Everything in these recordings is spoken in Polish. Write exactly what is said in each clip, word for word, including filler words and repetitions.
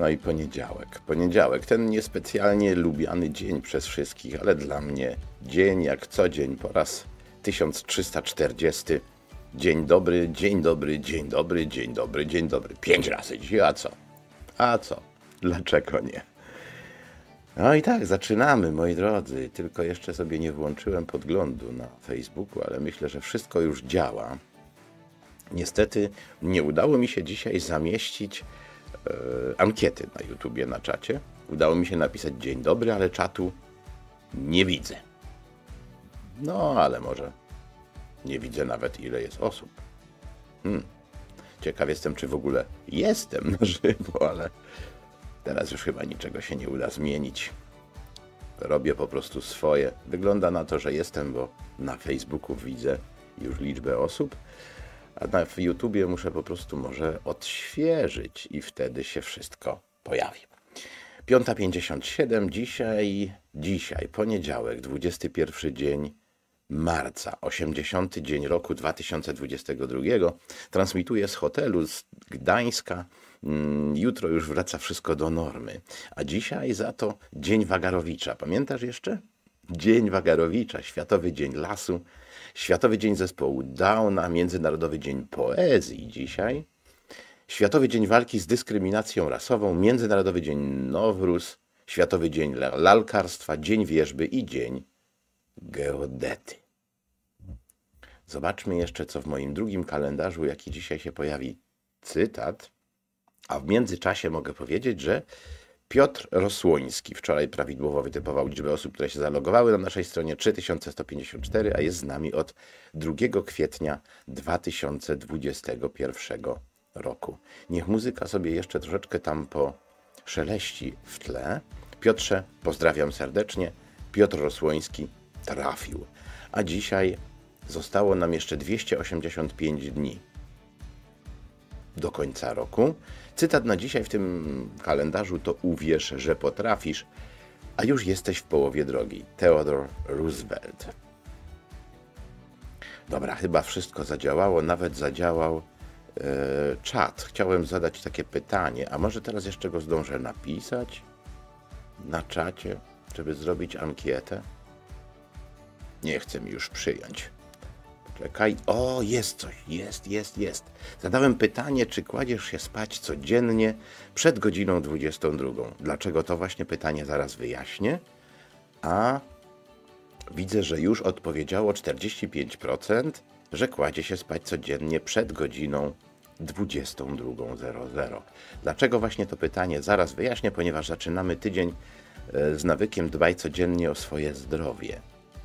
No i poniedziałek. Poniedziałek, ten niespecjalnie lubiany dzień przez wszystkich, ale dla mnie dzień jak co dzień po raz tysiąc trzysta czterdziesty. Dzień dobry, dzień dobry, dzień dobry, dzień dobry, dzień dobry. Pięć razy dzisiaj, a co? A co? Dlaczego nie? No i tak, zaczynamy, moi drodzy. Tylko jeszcze sobie nie włączyłem podglądu na Facebooku, ale myślę, że wszystko już działa. Niestety nie udało mi się dzisiaj zamieścić e, ankiety na YouTubie, na czacie. Udało mi się napisać dzień dobry, ale czatu nie widzę. No, ale może nie widzę nawet, ile jest osób. Hmm. Ciekaw jestem, czy w ogóle jestem na żywo, ale teraz już chyba niczego się nie uda zmienić. Robię po prostu swoje. Wygląda na to, że jestem, bo na Facebooku widzę już liczbę osób, a na YouTubie muszę po prostu może odświeżyć i wtedy się wszystko pojawi. piąta pięćdziesiąt siedem, dzisiaj, dzisiaj, poniedziałek, dwudziesty pierwszy dzień marca, osiemdziesiąty dzień roku dwa tysiące dwudziestego drugiego. Transmituję z hotelu z Gdańska. Jutro już wraca wszystko do normy. A dzisiaj za to Dzień Wagarowicza. Pamiętasz jeszcze? Dzień Wagarowicza, Światowy Dzień Lasu, Światowy Dzień Zespołu Downa, Międzynarodowy Dzień Poezji dzisiaj, Światowy Dzień Walki z Dyskryminacją Rasową, Międzynarodowy Dzień Nowruz, Światowy Dzień Lalkarstwa, Dzień Wierzby i Dzień Geodety. Zobaczmy jeszcze, co w moim drugim kalendarzu, jaki dzisiaj się pojawi, cytat. A w międzyczasie mogę powiedzieć, że Piotr Rosłoński wczoraj prawidłowo wytypował liczbę osób, które się zalogowały na naszej stronie trzy tysiące sto pięćdziesiąt cztery, a jest z nami od drugiego kwietnia dwa tysiące dwudziestego pierwszego roku. Niech muzyka sobie jeszcze troszeczkę tam poszeleści w tle. Piotrze, pozdrawiam serdecznie. Piotr Rosłoński trafił. A dzisiaj zostało nam jeszcze dwieście osiemdziesiąt pięć dni do końca roku. Cytat na dzisiaj w tym kalendarzu to uwierz, że potrafisz, a już jesteś w połowie drogi. Theodore Roosevelt. Dobra, chyba wszystko zadziałało, nawet zadziałał e, czat. Chciałem zadać takie pytanie, a może teraz jeszcze go zdążę napisać na czacie, żeby zrobić ankietę? Nie chce mi już przyjąć. Czekaj, o, jest coś, jest, jest, jest. Zadałem pytanie, czy kładziesz się spać codziennie przed godziną dwudziestą drugą. Dlaczego to właśnie pytanie zaraz wyjaśnię. A widzę, że już odpowiedziało czterdzieści pięć procent, że kładzie się spać codziennie przed godziną dwudziestą drugą zero zero. Dlaczego właśnie to pytanie zaraz wyjaśnię, ponieważ zaczynamy tydzień z nawykiem dbaj codziennie o swoje zdrowie.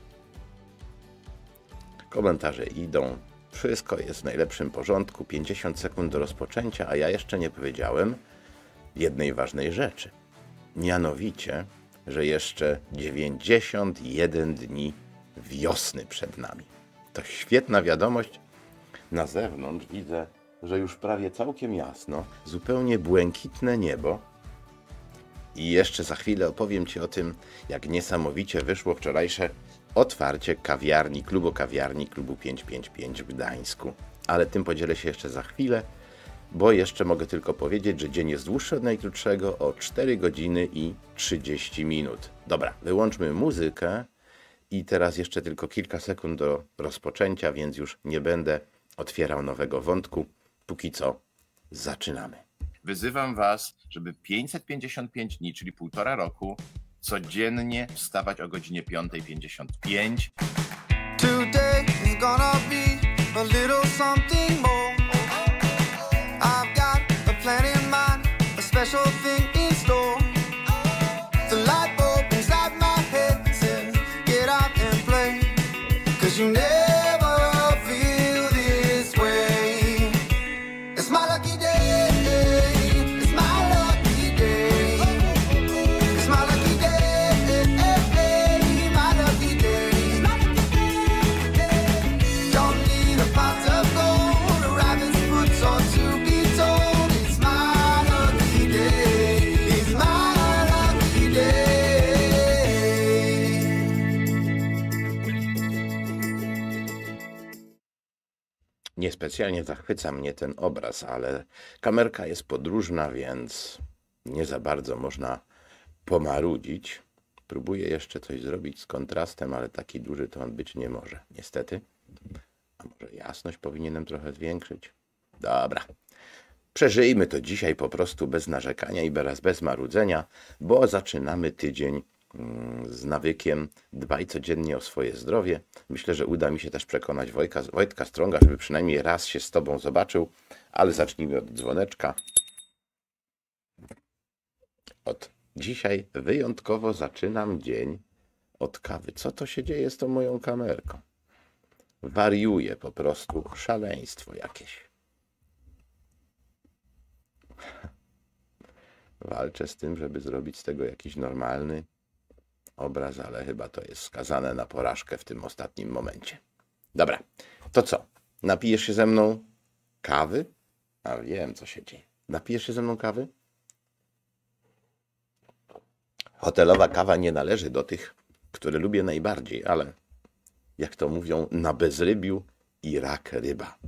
Komentarze idą, wszystko jest w najlepszym porządku, pięćdziesiąt sekund do rozpoczęcia, a ja jeszcze nie powiedziałem jednej ważnej rzeczy. Mianowicie, że jeszcze dziewięćdziesiąt jeden dni wiosny przed nami. To świetna wiadomość. Na zewnątrz widzę, że już prawie całkiem jasno, zupełnie błękitne niebo. I jeszcze za chwilę opowiem Ci o tym, jak niesamowicie wyszło wczorajsze otwarcie kawiarni, klubu kawiarni, klubu pięćset pięćdziesiąt pięć w Gdańsku. Ale tym podzielę się jeszcze za chwilę, bo jeszcze mogę tylko powiedzieć, że dzień jest dłuższy od najkrótszego o cztery godziny i trzydzieści minut. Dobra, wyłączmy muzykę i teraz jeszcze tylko kilka sekund do rozpoczęcia, więc już nie będę otwierał nowego wątku. Póki co zaczynamy. Wyzywam Was, żeby pięćset pięćdziesiąt pięć dni, czyli półtora roku, codziennie wstawać o godzinie piąta pięćdziesiąt pięć. Today is gonna be a little something more. I've got a plan in mind, a special thing in store. The light bulb inside my head says, get out and play, 'cause you never feel this way. It's my lucky day. Niespecjalnie zachwyca mnie ten obraz, ale kamerka jest podróżna, więc nie za bardzo można pomarudzić. Próbuję jeszcze coś zrobić z kontrastem, ale taki duży to on być nie może, niestety. A może jasność powinienem trochę zwiększyć? Dobra. Przeżyjmy to dzisiaj po prostu bez narzekania i bez, bez marudzenia, bo zaczynamy tydzień z nawykiem dbaj codziennie o swoje zdrowie. Myślę, że uda mi się też przekonać Wojtka, Wojtka Strąga, żeby przynajmniej raz się z Tobą zobaczył, ale zacznijmy od dzwoneczka. Od dzisiaj wyjątkowo zaczynam dzień od kawy. Co to się dzieje z tą moją kamerką? Wariuję po prostu, szaleństwo jakieś. Walczę z tym, żeby zrobić z tego jakiś normalny obraz, ale chyba to jest skazane na porażkę w tym ostatnim momencie. Dobra, to co? Napijesz się ze mną kawy? A wiem, co się dzieje. Napijesz się ze mną kawy? Hotelowa kawa nie należy do tych, które lubię najbardziej, ale jak to mówią, na bezrybiu i rak ryba.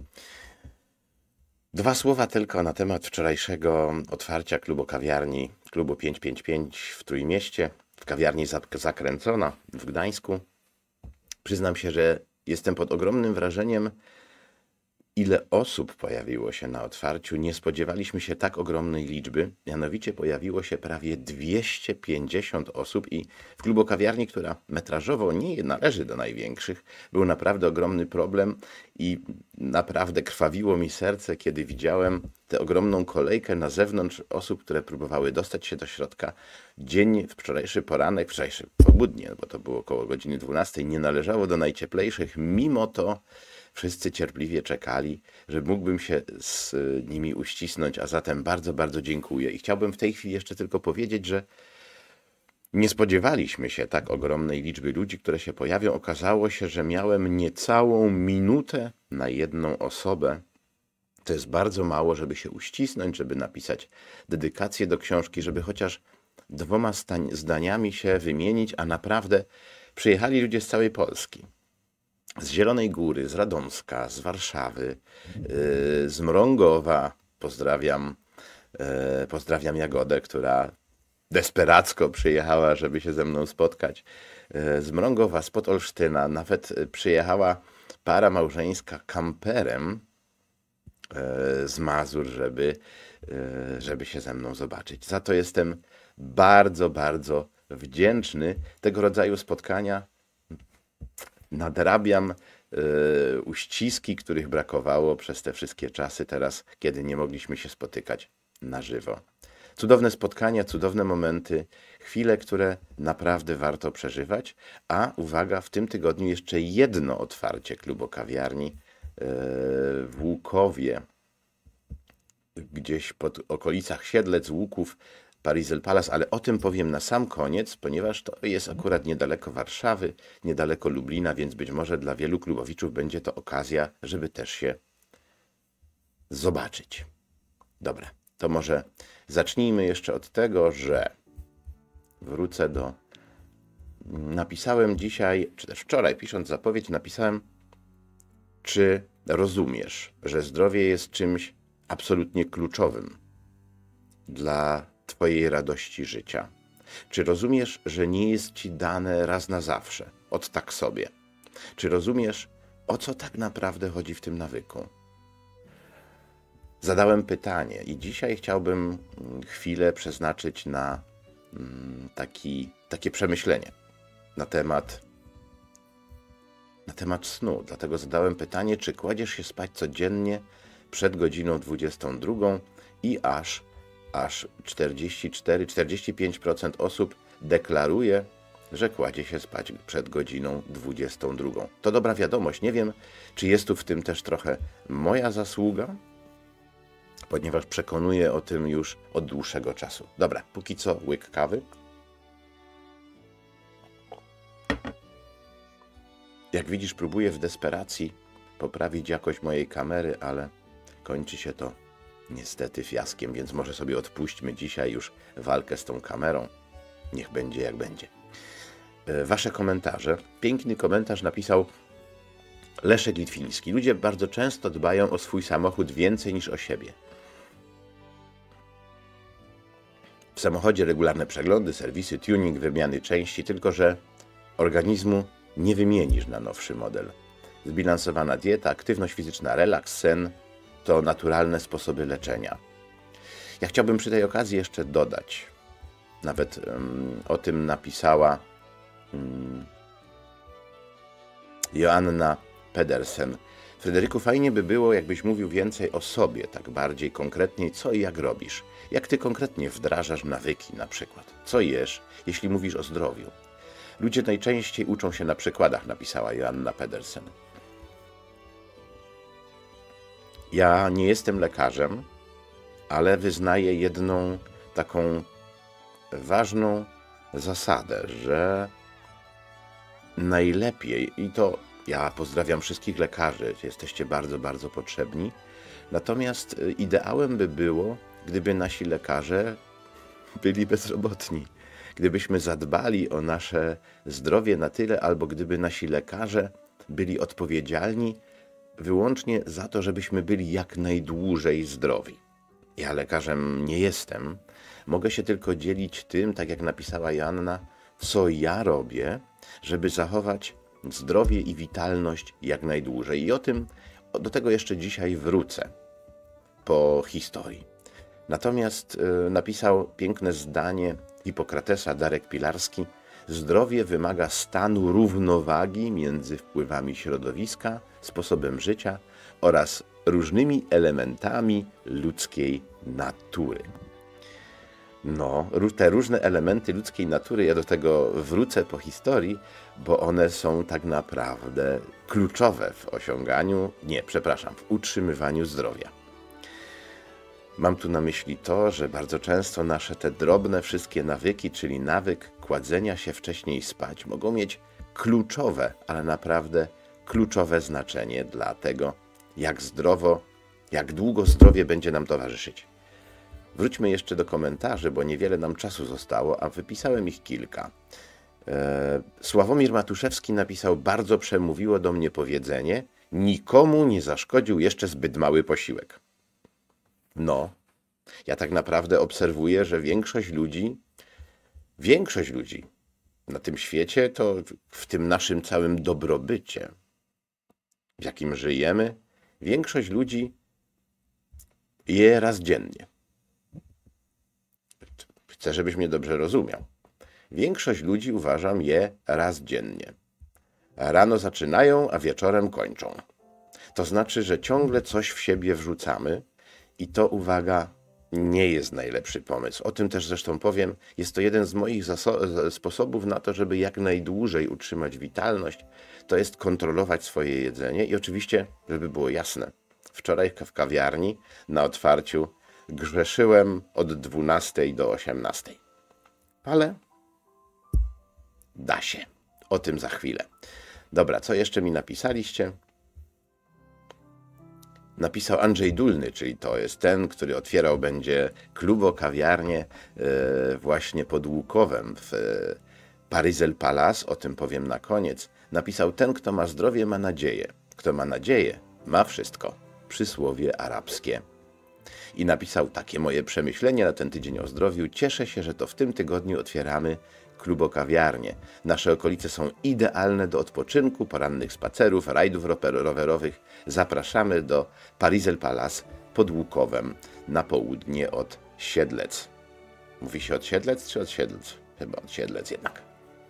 Dwa słowa tylko na temat wczorajszego otwarcia klubu kawiarni, klubu pięćset pięćdziesiąt pięć w Trójmieście, w kawiarni Zakręcona w Gdańsku. Przyznam się, że jestem pod ogromnym wrażeniem, ile osób pojawiło się na otwarciu. Nie spodziewaliśmy się tak ogromnej liczby, mianowicie pojawiło się prawie dwieście pięćdziesiąt osób i w klubu kawiarni, która metrażowo nie należy do największych, był naprawdę ogromny problem i naprawdę krwawiło mi serce, kiedy widziałem tę ogromną kolejkę na zewnątrz osób, które próbowały dostać się do środka. Dzień, wczorajszy poranek, wczorajszy południe, bo to było około godziny dwunastej, nie należało do najcieplejszych, mimo to wszyscy cierpliwie czekali, że mógłbym się z nimi uścisnąć, a zatem bardzo, bardzo dziękuję. I chciałbym w tej chwili jeszcze tylko powiedzieć, że nie spodziewaliśmy się tak ogromnej liczby ludzi, które się pojawią. Okazało się, że miałem niecałą minutę na jedną osobę. To jest bardzo mało, żeby się uścisnąć, żeby napisać dedykację do książki, żeby chociaż dwoma zdaniami się wymienić, a naprawdę przyjechali ludzie z całej Polski. Z Zielonej Góry, z Radomska, z Warszawy, z Mrągowa. Pozdrawiam, pozdrawiam Jagodę, która desperacko przyjechała, żeby się ze mną spotkać. Z Mrągowa, spod Olsztyna. Nawet przyjechała para małżeńska kamperem z Mazur, żeby, żeby się ze mną zobaczyć. Za to jestem bardzo, bardzo wdzięczny. Tego rodzaju spotkania nadrabiam y, uściski, których brakowało przez te wszystkie czasy teraz, kiedy nie mogliśmy się spotykać na żywo. Cudowne spotkania, cudowne momenty, chwile, które naprawdę warto przeżywać. A uwaga, w tym tygodniu jeszcze jedno otwarcie klubu kawiarni y, w Łukowie, gdzieś pod okolicach Siedlec, Łuków, Paryzel Palace, ale o tym powiem na sam koniec, ponieważ to jest akurat niedaleko Warszawy, niedaleko Lublina, więc być może dla wielu klubowiczów będzie to okazja, żeby też się zobaczyć. Dobra, to może zacznijmy jeszcze od tego, że wrócę do... Napisałem dzisiaj, czy też wczoraj, pisząc zapowiedź, napisałem, czy rozumiesz, że zdrowie jest czymś absolutnie kluczowym dla Twojej radości życia? Czy rozumiesz, że nie jest Ci dane raz na zawsze, od tak sobie? Czy rozumiesz, o co tak naprawdę chodzi w tym nawyku? Zadałem pytanie i dzisiaj chciałbym chwilę przeznaczyć na taki, takie przemyślenie na temat, na temat snu. Dlatego zadałem pytanie, czy kładziesz się spać codziennie przed godziną dwudziestą drugą i aż aż czterdzieści cztery do czterdziestu pięciu procent osób deklaruje, że kładzie się spać przed godziną dwudziestą drugą. To dobra wiadomość. Nie wiem, czy jest tu w tym też trochę moja zasługa, ponieważ przekonuję o tym już od dłuższego czasu. Dobra, póki co łyk kawy. Jak widzisz, próbuję w desperacji poprawić jakość mojej kamery, ale kończy się to niestety fiaskiem, więc może sobie odpuśćmy dzisiaj już walkę z tą kamerą. Niech będzie jak będzie. Wasze komentarze. Piękny komentarz napisał Leszek Litwiński. Ludzie bardzo często dbają o swój samochód więcej niż o siebie. W samochodzie regularne przeglądy, serwisy, tuning, wymiany części, tylko że organizmu nie wymienisz na nowszy model. Zbilansowana dieta, aktywność fizyczna, relaks, sen to naturalne sposoby leczenia. Ja chciałbym przy tej okazji jeszcze dodać, nawet um, o tym napisała um, Joanna Pedersen. Fryderyku, fajnie by było, jakbyś mówił więcej o sobie, tak bardziej konkretnie, co i jak robisz. Jak ty konkretnie wdrażasz nawyki na przykład? Co jesz, jeśli mówisz o zdrowiu? Ludzie najczęściej uczą się na przykładach, napisała Joanna Pedersen. Ja nie jestem lekarzem, ale wyznaję jedną taką ważną zasadę, że najlepiej, i to ja pozdrawiam wszystkich lekarzy, jesteście bardzo, bardzo potrzebni, natomiast ideałem by było, gdyby nasi lekarze byli bezrobotni, gdybyśmy zadbali o nasze zdrowie na tyle, albo gdyby nasi lekarze byli odpowiedzialni wyłącznie za to, żebyśmy byli jak najdłużej zdrowi. Ja lekarzem nie jestem, mogę się tylko dzielić tym, tak jak napisała Joanna, co ja robię, żeby zachować zdrowie i witalność jak najdłużej. I o tym, do tego jeszcze dzisiaj wrócę po historii. Natomiast y, napisał piękne zdanie Hipokratesa Darek Pilarski: zdrowie wymaga stanu równowagi między wpływami środowiska, sposobem życia oraz różnymi elementami ludzkiej natury. No, te różne elementy ludzkiej natury, ja do tego wrócę po historii, bo one są tak naprawdę kluczowe w osiąganiu, nie, przepraszam, w utrzymywaniu zdrowia. Mam tu na myśli to, że bardzo często nasze te drobne wszystkie nawyki, czyli nawyk kładzenia się wcześniej spać, mogą mieć kluczowe, ale naprawdę kluczowe znaczenie dla tego, jak zdrowo, jak długo zdrowie będzie nam towarzyszyć. Wróćmy jeszcze do komentarzy, bo niewiele nam czasu zostało, a wypisałem ich kilka. E, Sławomir Matuszewski napisał: bardzo przemówiło do mnie powiedzenie: nikomu nie zaszkodził jeszcze zbyt mały posiłek. No, ja tak naprawdę obserwuję, że większość ludzi, większość ludzi na tym świecie, to w tym naszym całym dobrobycie, w jakim żyjemy, większość ludzi je raz dziennie. Chcę, żebyś mnie dobrze rozumiał. Większość ludzi, uważam, je raz dziennie. Rano zaczynają, a wieczorem kończą. To znaczy, że ciągle coś w siebie wrzucamy i to, uwaga, nie jest najlepszy pomysł. O tym też zresztą powiem. Jest to jeden z moich sposobów na to, żeby jak najdłużej utrzymać witalność. To jest kontrolować swoje jedzenie i oczywiście, żeby było jasne, wczoraj w kawiarni na otwarciu grzeszyłem od dwunastej do osiemnastej. Ale da się. O tym za chwilę. Dobra, co jeszcze mi napisaliście? Napisał Andrzej Dulny, czyli to jest ten, który otwierał będzie klubo, kawiarnię yy, właśnie pod Łukowem w yy, Paryzel Palace, o tym powiem na koniec. Napisał: ten, kto ma zdrowie, ma nadzieję. Kto ma nadzieję, ma wszystko. Przysłowie arabskie. I napisał takie moje przemyślenie na ten tydzień o zdrowiu: cieszę się, że to w tym tygodniu otwieramy klubo-kawiarnię. Nasze okolice są idealne do odpoczynku, porannych spacerów, rajdów rowerowych. Zapraszamy do Paryzel Palace pod Łukowem na południe od Siedlec. Mówi się od Siedlec czy od Siedlec? Chyba od Siedlec jednak.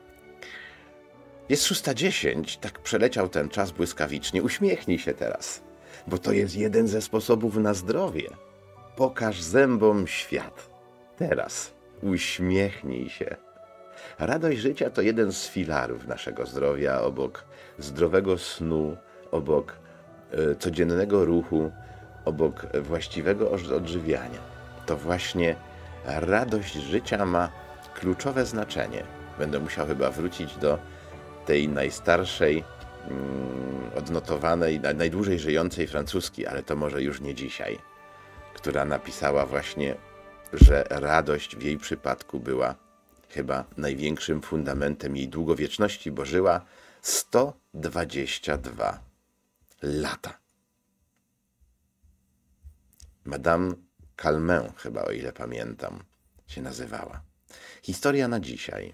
Jest szósta dziesięć, tak przeleciał ten czas błyskawicznie. Uśmiechnij się teraz, bo to jest jeden ze sposobów na zdrowie. Pokaż zębom świat. Teraz uśmiechnij się. Radość życia to jeden z filarów naszego zdrowia, obok zdrowego snu, obok y, codziennego ruchu, obok właściwego odżywiania. To właśnie radość życia ma kluczowe znaczenie. Będę musiał chyba wrócić do tej najstarszej, mm, odnotowanej, najdłużej żyjącej francuskiej, ale to może już nie dzisiaj, która napisała właśnie, że radość w jej przypadku była chyba największym fundamentem jej długowieczności, bo żyła sto dwadzieścia dwa lata. Madame Calment, chyba o ile pamiętam, się nazywała. Historia na dzisiaj.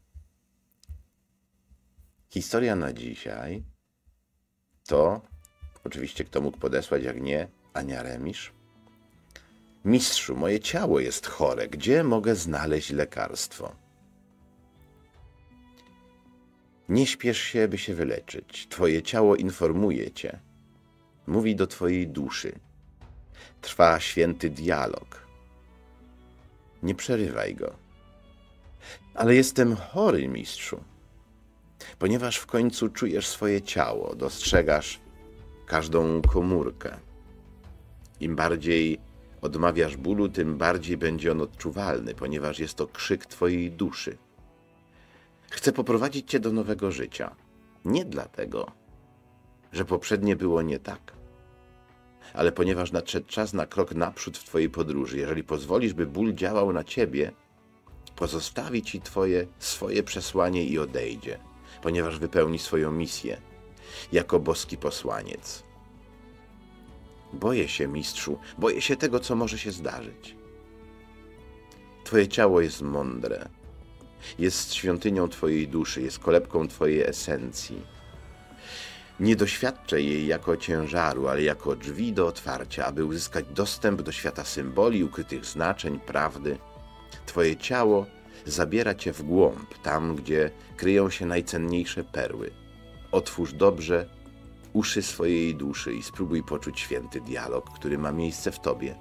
Historia na dzisiaj to, oczywiście kto mógł podesłać, jak nie, Ania Remisz. Mistrzu, moje ciało jest chore. Gdzie mogę znaleźć lekarstwo? Nie śpiesz się, by się wyleczyć. Twoje ciało informuje cię. Mówi do twojej duszy. Trwa święty dialog. Nie przerywaj go. Ale jestem chory, mistrzu. Ponieważ w końcu czujesz swoje ciało, dostrzegasz każdą komórkę. Im bardziej odmawiasz bólu, tym bardziej będzie on odczuwalny, ponieważ jest to krzyk twojej duszy. Chcę poprowadzić cię do nowego życia. Nie dlatego, że poprzednie było nie tak, ale ponieważ nadszedł czas na krok naprzód w twojej podróży. Jeżeli pozwolisz, by ból działał na ciebie, pozostawi ci twoje, swoje przesłanie i odejdzie, ponieważ wypełni swoją misję jako boski posłaniec. Boję się, mistrzu, boję się tego, co może się zdarzyć. Twoje ciało jest mądre, jest świątynią twojej duszy, jest kolebką twojej esencji. Nie doświadczaj jej jako ciężaru, ale jako drzwi do otwarcia, aby uzyskać dostęp do świata symboli, ukrytych znaczeń, prawdy. Twoje ciało zabiera cię w głąb, tam, gdzie kryją się najcenniejsze perły. Otwórz dobrze uszy swojej duszy i spróbuj poczuć święty dialog, który ma miejsce w tobie.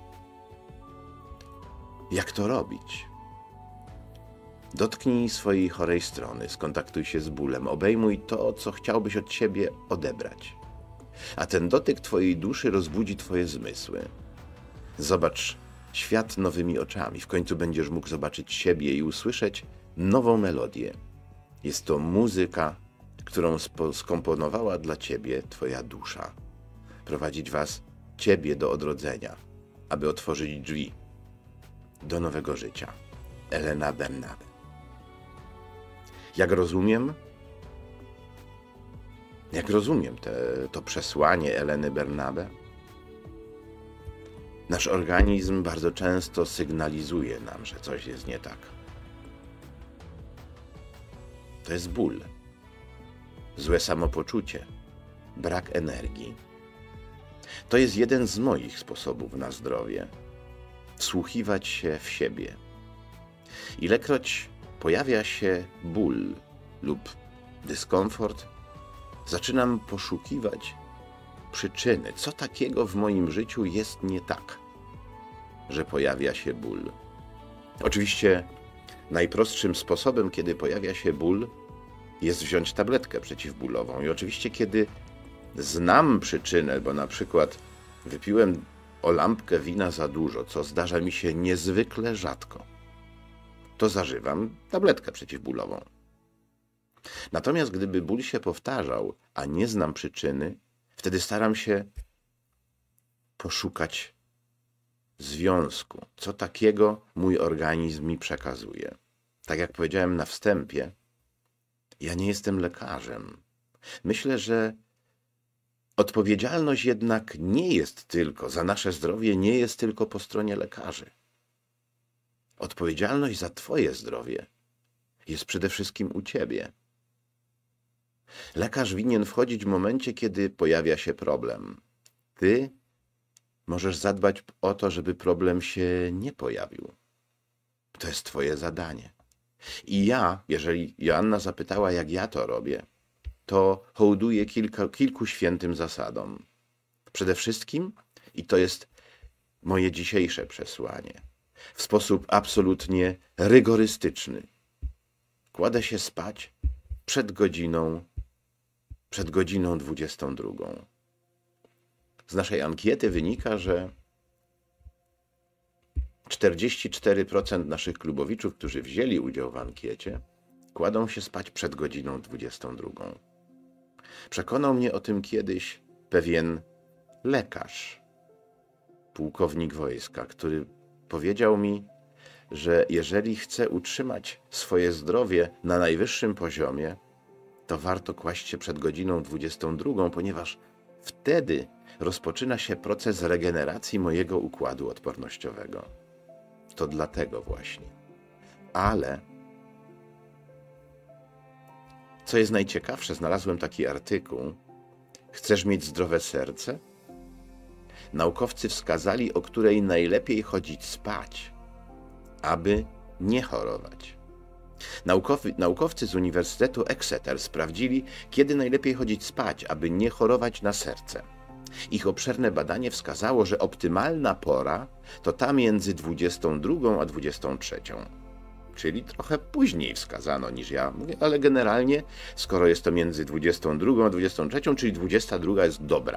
Jak to robić? Dotknij swojej chorej strony, skontaktuj się z bólem, obejmuj to, co chciałbyś od siebie odebrać. A ten dotyk twojej duszy rozbudzi twoje zmysły. Zobacz świat nowymi oczami. W końcu będziesz mógł zobaczyć siebie i usłyszeć nową melodię. Jest to muzyka, którą skomponowała dla ciebie twoja dusza. Prowadzić was, ciebie, do odrodzenia, aby otworzyć drzwi do nowego życia. Elena Bernabe. Jak rozumiem, jak rozumiem te, to przesłanie Eleny Bernabe, nasz organizm bardzo często sygnalizuje nam, że coś jest nie tak. To jest ból, złe samopoczucie, brak energii. To jest jeden z moich sposobów na zdrowie. Wsłuchiwać się w siebie. Ilekroć pojawia się ból lub dyskomfort, zaczynam poszukiwać przyczyny, co takiego w moim życiu jest nie tak, że pojawia się ból. Oczywiście najprostszym sposobem, kiedy pojawia się ból, jest wziąć tabletkę przeciwbólową. I oczywiście, kiedy znam przyczynę, bo na przykład wypiłem o lampkę wina za dużo, co zdarza mi się niezwykle rzadko, to zażywam tabletkę przeciwbólową. Natomiast gdyby ból się powtarzał, a nie znam przyczyny, wtedy staram się poszukać związku, co takiego mój organizm mi przekazuje. Tak jak powiedziałem na wstępie, ja nie jestem lekarzem. Myślę, że odpowiedzialność jednak nie jest tylko za nasze zdrowie, nie jest tylko po stronie lekarzy. Odpowiedzialność za twoje zdrowie jest przede wszystkim u ciebie. Lekarz winien wchodzić w momencie, kiedy pojawia się problem. Ty możesz zadbać o to, żeby problem się nie pojawił. To jest twoje zadanie. I ja, jeżeli Joanna zapytała, jak ja to robię, to hołduję kilka, kilku świętym zasadom. Przede wszystkim, i to jest moje dzisiejsze przesłanie, w sposób absolutnie rygorystyczny, kładę się spać przed godziną, przed godziną dwudziestą drugą. Z naszej ankiety wynika, że czterdzieści cztery procent naszych klubowiczów, którzy wzięli udział w ankiecie, kładą się spać przed godziną dwudziestą drugą. Przekonał mnie o tym kiedyś pewien lekarz, pułkownik wojska, który powiedział mi, że jeżeli chcę utrzymać swoje zdrowie na najwyższym poziomie, to warto kłaść się przed godziną dwudziestą drugą, ponieważ wtedy rozpoczyna się proces regeneracji mojego układu odpornościowego. To dlatego właśnie Ale co jest najciekawsze, znalazłem taki artykuł. Chcesz mieć zdrowe serce? Naukowcy wskazali, o której najlepiej chodzić spać, aby nie chorować. Naukowy, naukowcy z Uniwersytetu Exeter sprawdzili, kiedy najlepiej chodzić spać, aby nie chorować na serce. Ich obszerne badanie wskazało, że optymalna pora to ta między dwudziestą drugą a dwudziestą trzecią. Czyli trochę później wskazano niż ja mówię, ale generalnie, skoro jest to między dwudziestą drugą a dwudziestą trzecią, czyli dwudziesta druga jest dobra.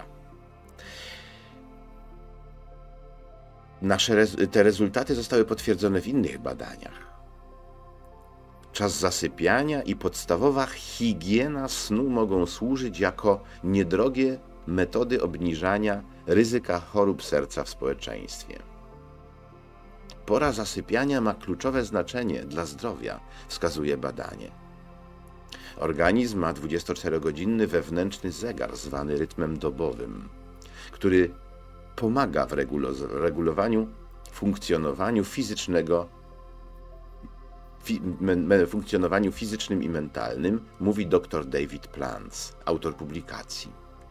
Nasze rez- te rezultaty zostały potwierdzone w innych badaniach. Czas zasypiania i podstawowa higiena snu mogą służyć jako niedrogie metody obniżania ryzyka chorób serca w społeczeństwie. Pora zasypiania ma kluczowe znaczenie dla zdrowia, wskazuje badanie. Organizm ma dwudziestoczterogodzinny wewnętrzny zegar zwany rytmem dobowym, który pomaga w regulowaniu funkcjonowaniu fizycznego, fi, me, me, funkcjonowaniu fizycznym i mentalnym, mówi dr David Plants, autor publikacji.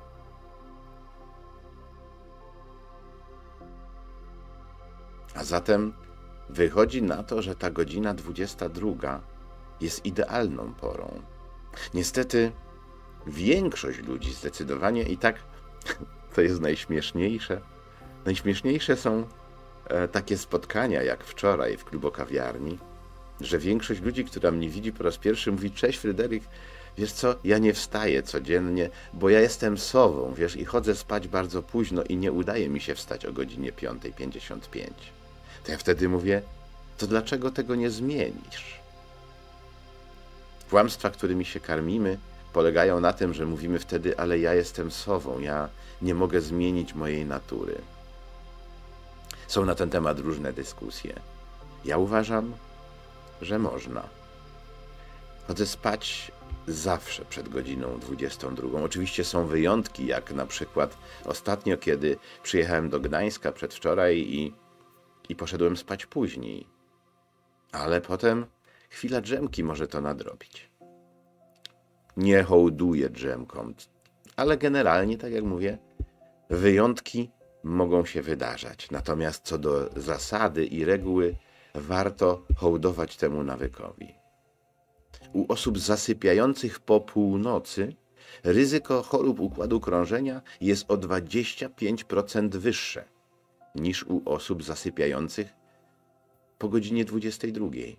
A zatem wychodzi na to, że ta godzina dwudziesta druga jest idealną porą. Niestety większość ludzi zdecydowanie i tak, to jest najśmieszniejsze, najśmieszniejsze są e, takie spotkania jak wczoraj w klubokawiarni, że większość ludzi, która mnie widzi po raz pierwszy, mówi: cześć Fryderyk, wiesz co, ja nie wstaję codziennie, bo ja jestem sową, wiesz, i chodzę spać bardzo późno i nie udaje mi się wstać o godzinie piąta pięćdziesiąt pięć. To ja wtedy mówię: to dlaczego tego nie zmienisz? Kłamstwa, którymi się karmimy, polegają na tym, że mówimy wtedy: ale ja jestem sową, ja nie mogę zmienić mojej natury. Są na ten temat różne dyskusje. Ja uważam, że można. Chodzę spać zawsze przed godziną dwudziestą drugą. Oczywiście są wyjątki, jak na przykład ostatnio, kiedy przyjechałem do Gdańska przedwczoraj i, i poszedłem spać później. Ale potem chwila drzemki może to nadrobić. Nie hołduję drzemkom, ale generalnie, tak jak mówię, wyjątki mogą się wydarzać. Natomiast co do zasady i reguły, warto hołdować temu nawykowi. U osób zasypiających po północy ryzyko chorób układu krążenia jest o dwadzieścia pięć procent wyższe niż u osób zasypiających po godzinie dwudziestej drugiej.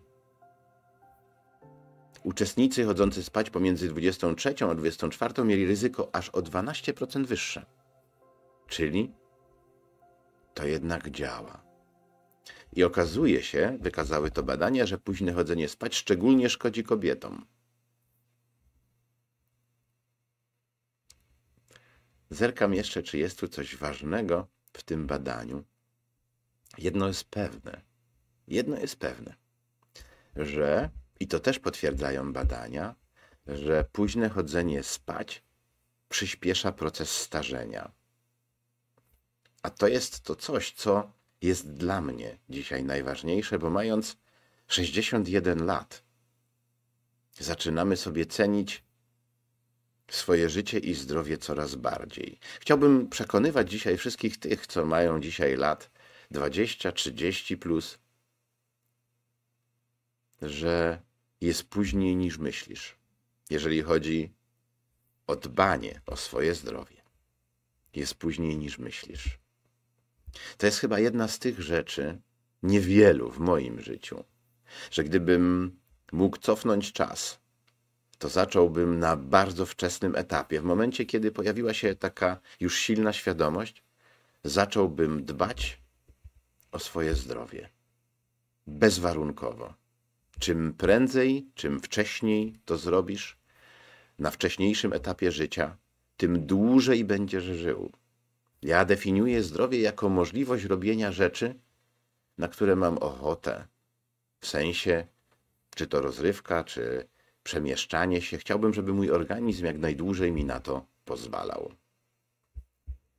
Uczestnicy chodzący spać pomiędzy dwudziestą trzecią a dwudziestą czwartą mieli ryzyko aż o dwanaście procent wyższe. Czyli to jednak działa. I okazuje się, wykazały to badania, że późne chodzenie spać szczególnie szkodzi kobietom. Zerkam jeszcze, czy jest tu coś ważnego w tym badaniu. Jedno jest pewne. Jedno jest pewne, że, i to też potwierdzają badania, że późne chodzenie spać przyspiesza proces starzenia. A to jest to coś, co jest dla mnie dzisiaj najważniejsze, bo mając sześćdziesiąt jeden lat, zaczynamy sobie cenić swoje życie i zdrowie coraz bardziej. Chciałbym przekonywać dzisiaj wszystkich tych, co mają dzisiaj lat dwadzieścia, trzydzieści plus, że jest później niż myślisz, jeżeli chodzi o dbanie o swoje zdrowie. Jest później niż myślisz. To jest chyba jedna z tych rzeczy, niewielu w moim życiu, że gdybym mógł cofnąć czas, to zacząłbym na bardzo wczesnym etapie, w momencie, kiedy pojawiła się taka już silna świadomość, zacząłbym dbać o swoje zdrowie. Bezwarunkowo. Czym prędzej, czym wcześniej to zrobisz, na wcześniejszym etapie życia, tym dłużej będziesz żył. Ja definiuję zdrowie jako możliwość robienia rzeczy, na które mam ochotę. W sensie, czy to rozrywka, czy przemieszczanie się. Chciałbym, żeby mój organizm jak najdłużej mi na to pozwalał.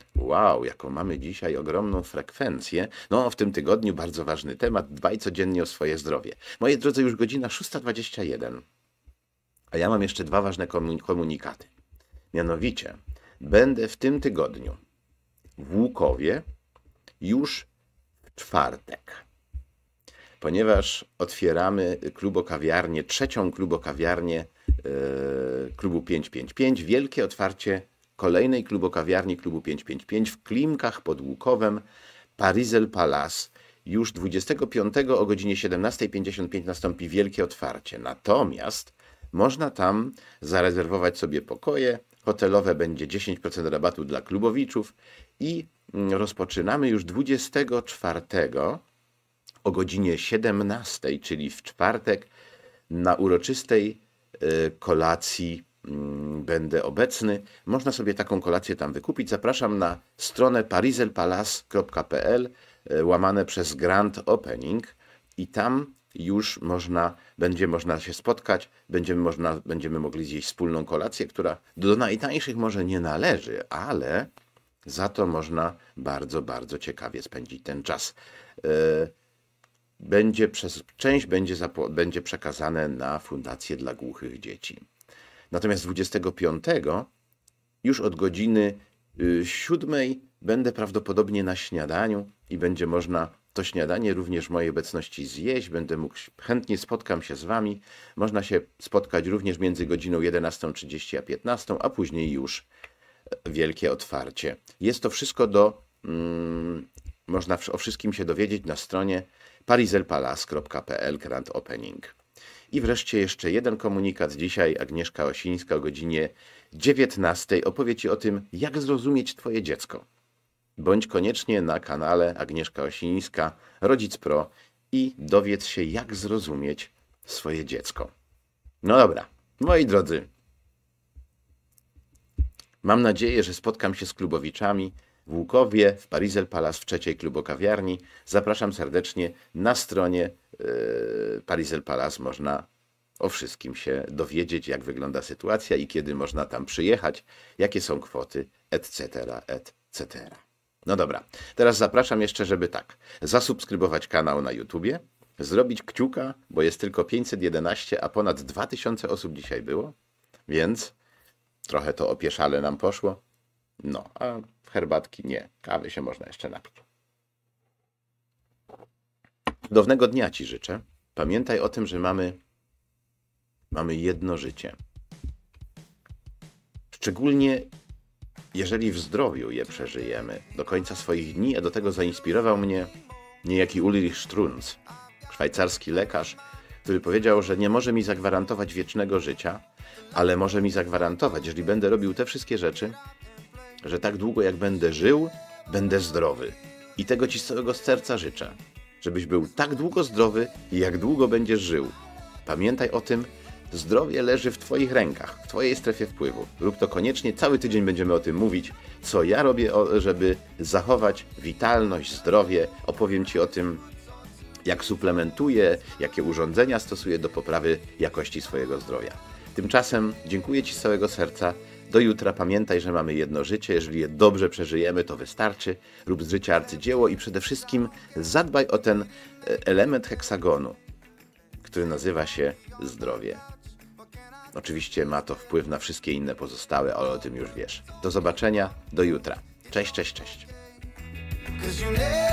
Wow, jaką mamy dzisiaj ogromną frekwencję. No, w tym tygodniu bardzo ważny temat. Dbaj codziennie o swoje zdrowie. Moi drodzy, już godzina szósta dwadzieścia jeden. A ja mam jeszcze dwa ważne komunikaty. Mianowicie, będę w tym tygodniu w Łukowie już w czwartek. Ponieważ otwieramy klubokawiarnię, trzecią klubokawiarnię yy, klubu pięćset pięćdziesiąt pięć. Wielkie otwarcie kolejnej klubokawiarni klubu pięćset pięćdziesiąt pięć w Klimkach pod Łukowem, Parisel Palace. Już dwudziestego piątego o godzinie siedemnasta pięćdziesiąt pięć nastąpi wielkie otwarcie. Natomiast można tam zarezerwować sobie pokoje hotelowe, będzie dziesięć procent rabatu dla klubowiczów i rozpoczynamy już dwudziestego czwartego o godzinie siedemnastej, czyli w czwartek na uroczystej kolacji będę obecny. Można sobie taką kolację tam wykupić. Zapraszam na stronę pariselpalace kropka p l łamane przez Grand Opening i tam już można, będzie można się spotkać, będziemy, można, będziemy mogli zjeść wspólną kolację, która do najtańszych może nie należy, ale za to można bardzo, bardzo ciekawie spędzić ten czas. Będzie przez, część będzie, zapo, będzie przekazane na Fundację dla Głuchych Dzieci. Natomiast dwudziestego piątego już od godziny siódmej będę prawdopodobnie na śniadaniu i będzie można to śniadanie również w mojej obecności zjeść. Będę mógł, chętnie spotkam się z Wami. Można się spotkać również między godziną jedenastą trzydzieści a piętnastą, a później już wielkie otwarcie. Jest to wszystko do... Mm, można o wszystkim się dowiedzieć na stronie pariselpalace kropka p l Grand Opening. I wreszcie jeszcze jeden komunikat. Dzisiaj Agnieszka Osińska o godzinie dziewiętnastej opowie Ci o tym, jak zrozumieć Twoje dziecko. Bądź koniecznie na kanale Agnieszka Osińska, Rodzic Pro i dowiedz się, jak zrozumieć swoje dziecko. No dobra, moi drodzy, mam nadzieję, że spotkam się z klubowiczami w Łukowie, w Parisel Palace, w trzeciej klubokawiarni. Zapraszam serdecznie na stronie yy, Parisel Palace. Można o wszystkim się dowiedzieć, jak wygląda sytuacja i kiedy można tam przyjechać, jakie są kwoty, et cetera, et cetera. No dobra, teraz zapraszam jeszcze, żeby tak, zasubskrybować kanał na YouTubie, zrobić kciuka, bo jest tylko pięćset jedenaście, a ponad dwa tysiące osób dzisiaj było, więc trochę to opieszale nam poszło. No, a herbatki nie, kawy się można jeszcze napić. Cudownego dnia Ci życzę. Pamiętaj o tym, że mamy, mamy jedno życie. Szczególnie jeżeli w zdrowiu je przeżyjemy do końca swoich dni, a do tego zainspirował mnie niejaki Ulrich Strunz, szwajcarski lekarz, który powiedział, że nie może mi zagwarantować wiecznego życia, ale może mi zagwarantować, jeżeli będę robił te wszystkie rzeczy, że tak długo jak będę żył, będę zdrowy. I tego Ci z całego serca życzę, żebyś był tak długo zdrowy, jak długo będziesz żył. Pamiętaj o tym, zdrowie leży w Twoich rękach, w Twojej strefie wpływu. Rób to koniecznie, cały tydzień będziemy o tym mówić, co ja robię, żeby zachować witalność, zdrowie. Opowiem Ci o tym, jak suplementuję, jakie urządzenia stosuję do poprawy jakości swojego zdrowia. Tymczasem dziękuję Ci z całego serca. Do jutra. Pamiętaj, że mamy jedno życie. Jeżeli je dobrze przeżyjemy, to wystarczy. Rób z życia arcydzieło i przede wszystkim zadbaj o ten element heksagonu, który nazywa się zdrowie. Oczywiście ma to wpływ na wszystkie inne pozostałe, ale o tym już wiesz. Do zobaczenia, do jutra. Cześć, cześć, cześć.